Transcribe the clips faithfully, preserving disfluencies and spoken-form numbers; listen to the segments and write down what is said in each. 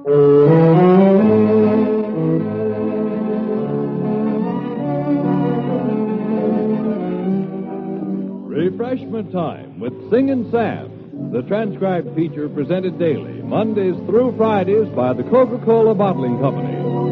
Refreshment Time with Singin' Sam, the transcribed feature presented daily, Mondays through Fridays by the Coca-Cola Bottling Company.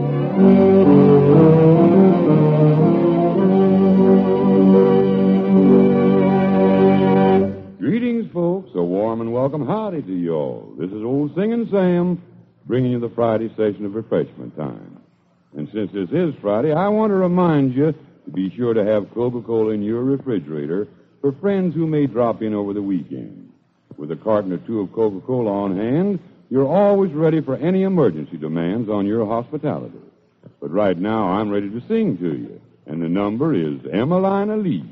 Greetings, folks. A warm and welcome howdy to you all. This is old Singin' Sam bringing you the Friday session of Refreshment Time. And since this is Friday, I want to remind you to be sure to have Coca-Cola in your refrigerator for friends who may drop in over the weekend. With a carton or two of Coca-Cola on hand, you're always ready for any emergency demands on your hospitality. But right now, I'm ready to sing to you, and the number is Emelina Lee.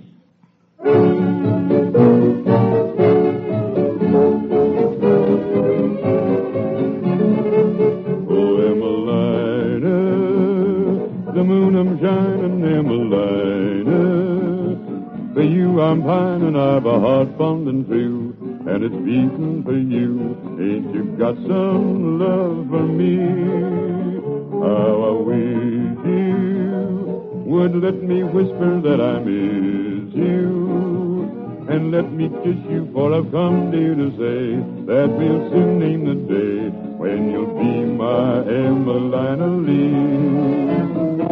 Oh, Emelina, the moon I'm shining, Emelina. For you I'm pining, I've a heart fond and true, and it's beating for you. Ain't you got some love for me? How I wish you would let me whisper that I miss you, and let me kiss you, for I've come dear to say that we'll soon name the day when you'll be my Emelina Lee.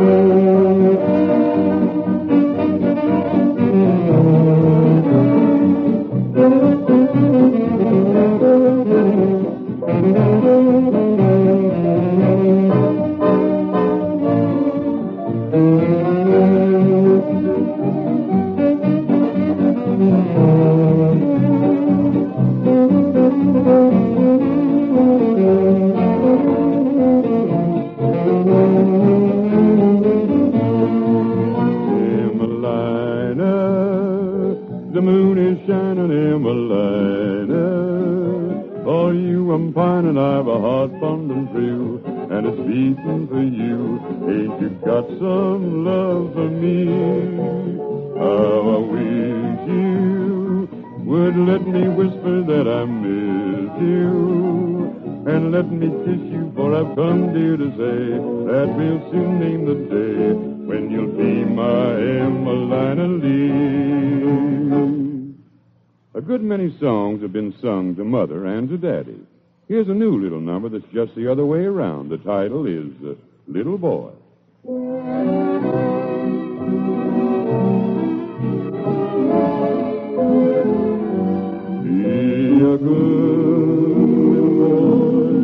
The moon is shining, Emelina. For you I'm pining, I've a heart fond and true, and it's beating for you. Ain't you got some love for me? How I wish you would let me whisper that I miss you, and let me kiss you, for I've come dear to say that we'll soon name the day when you'll be my Emelina Lee. A good many songs have been sung to Mother and to Daddy. Here's a new little number that's just the other way around. The title is uh, Little Boy. Be a good boy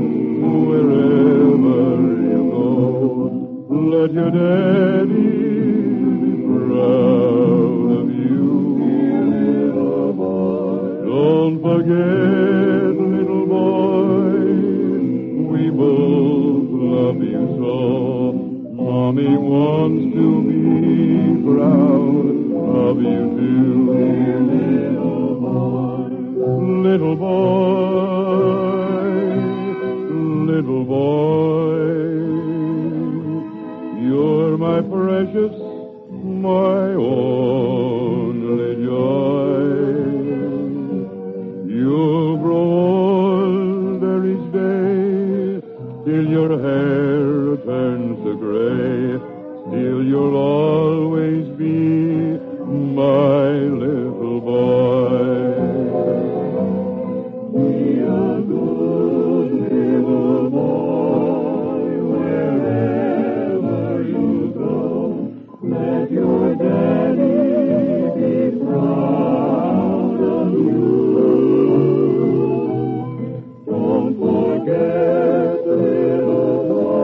wherever you go. Let your daddy be proud of you. Don't forget, little boy, we both love you so. Mommy wants to be proud of you too. Little boy, little boy, you're my precious, my only joy. You'll grow older each day till your hair turns to gray. Still you'll always be my little boy. Be a good little boy wherever you go. Let your daddy be proud of you. Don't forget, little boy,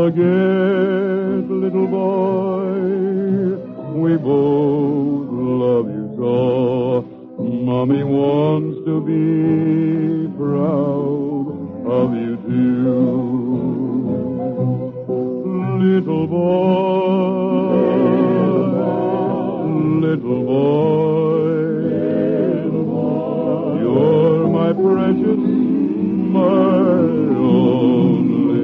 forget, little boy, we both love you so. Mommy wants to be proud of you too. Little boy, little boy, little boy, you're my precious, my only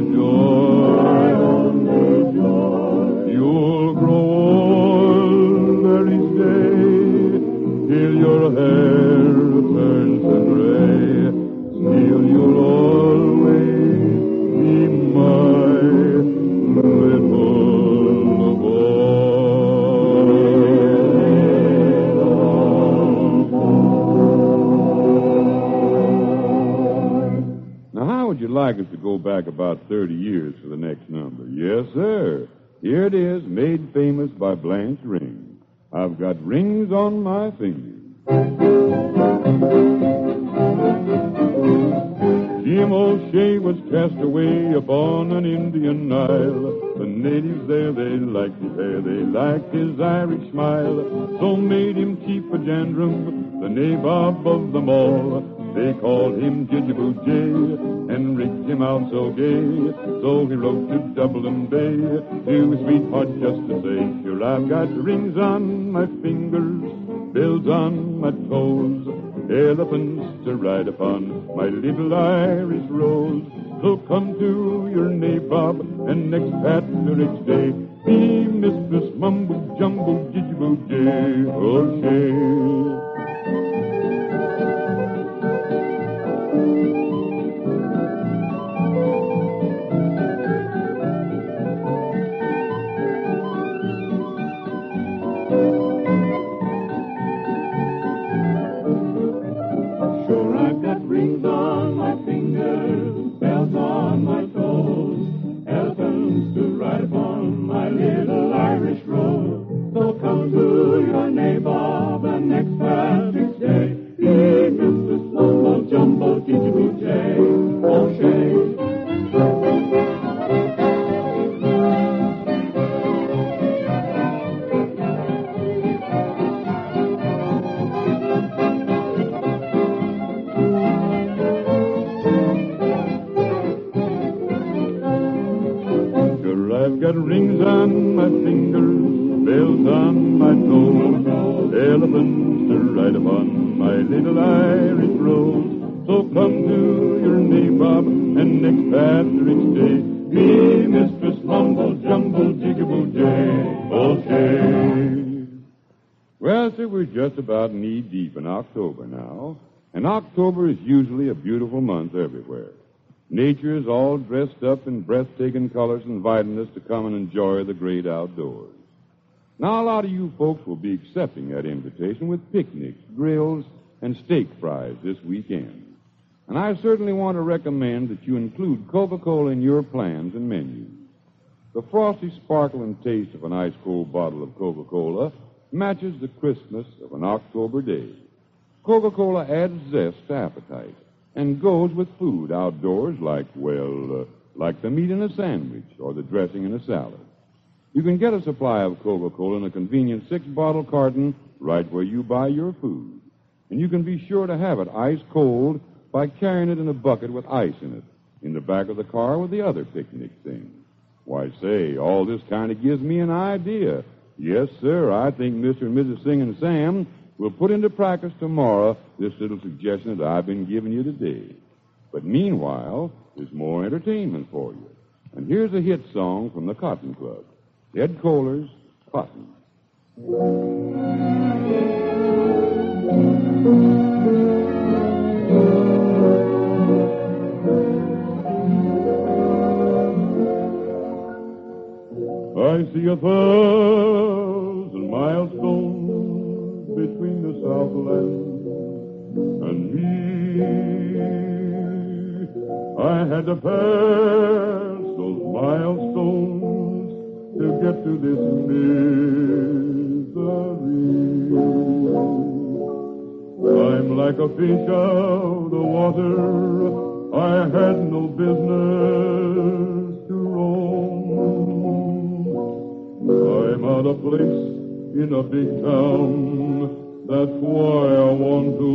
joy. You'll grow old very day till your hair turns to gray. Still you'll always be my little boy. Now, how would you like us to go back about thirty years for the next number? Yes, sir. Here it is, made famous by Blanche Ring. I've got rings on my fingers. Jim O'Shea was cast away upon an Indian Nile. The natives there, they liked his hair, they liked his Irish smile. So made him Chief of Jandrum, the nabob of them all. They called him Jijiboo Jay and rigged him out so gay. So he wrote to Dublin Bay to his sweetheart just to say, sure, I've got rings on my fingers, bells on my toes, elephants to ride upon my little Irish rose. So come to your nabob and next Patrick's Day, be Mistress Mumbo Jumbo Jijiboo Jay O'Shea. Rings on my fingers, bells on my toes, elephants to ride upon my little Irish rose. So come to your nabob and next Patrick's Day, be Mistress Mumbo Jumbo Jigaboo Jay O'Shea. Well, sir, we're just about knee-deep in October now, and October is usually a beautiful month everywhere. Nature is all dressed up in breathtaking colors, inviting us to come and enjoy the great outdoors. Now, a lot of you folks will be accepting that invitation with picnics, grills, and steak fries this weekend. And I certainly want to recommend that you include Coca-Cola in your plans and menus. The frosty sparkle and taste of an ice-cold bottle of Coca-Cola matches the crispness of an October day. Coca-Cola adds zest to appetite and goes with food outdoors like, well, uh, like the meat in a sandwich or the dressing in a salad. You can get a supply of Coca-Cola in a convenient six-bottle carton right where you buy your food. And you can be sure to have it ice-cold by carrying it in a bucket with ice in it in the back of the car with the other picnic things. Why, say, all this kind of gives me an idea. Yes, sir, I think Mister and Missus Singing Sam will put into practice tomorrow this little suggestion that I've been giving you today. But meanwhile, there's more entertainment for you. And here's a hit song from the Cotton Club. Ed Kohler's Cotton. I see a thousand milestones between the Southland and me. I had to pass those milestones to get to this misery. I'm like a fish out of water. I had no business to roam. got a place in a big town. That's why I want to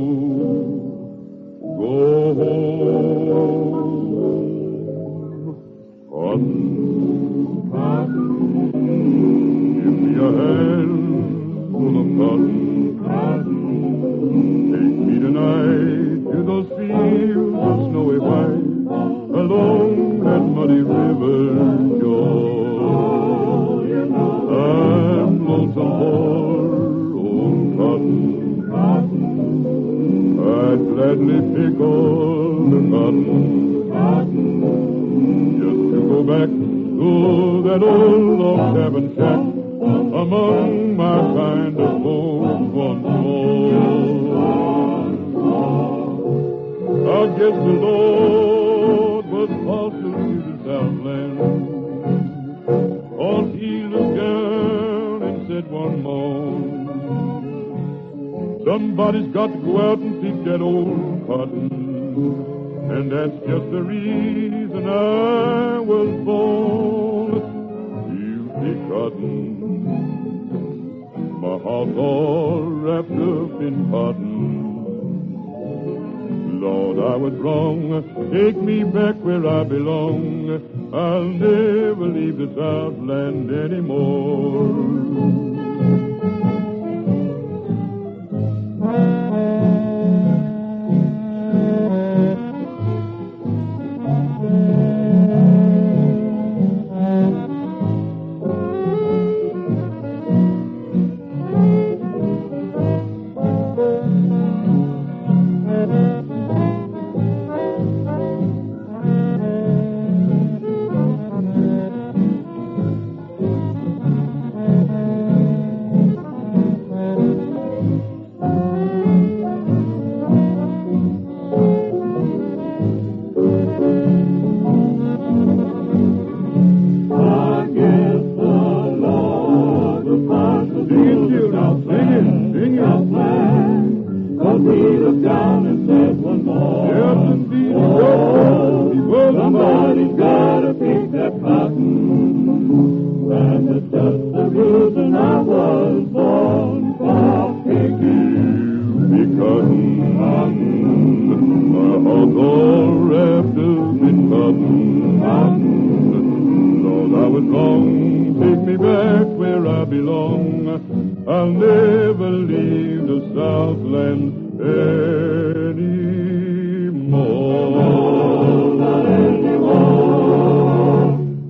go home. Cotton, cotton, give me a handful of cotton, cotton. Take me tonight to those fields of snowy white, along that muddy river shore. I'm lonesome for old cotton, cotton. I'd gladly pick all the cotton, cotton, just to go back to that old log cabin shack among my kind of folks once more. I guess the Lord was partial to the Southland, 'cause he looked down and said one more, somebody's got to go out and pick that old cotton, and that's just the reason I was born. You pick cotton, my heart's all wrapped up in cotton. Lord, I was wrong. Take me back where I belong. I'll never leave the Southland anymore. I'll never leave the Southland anymore. Not anymore.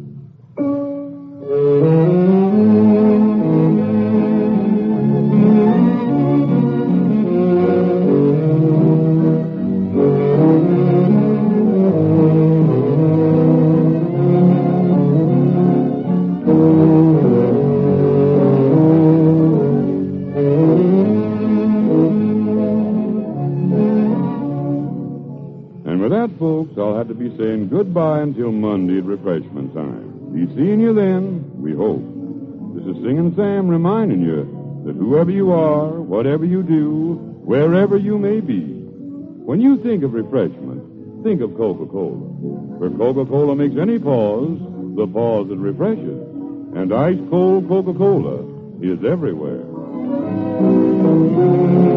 Folks, I'll have to be saying goodbye until Monday at refreshment time. Be seeing you then, we hope. This is Singin' Sam reminding you that whoever you are, whatever you do, wherever you may be, when you think of refreshment, think of Coca-Cola. For Coca-Cola makes any pause the pause that refreshes. And ice-cold Coca-Cola is everywhere.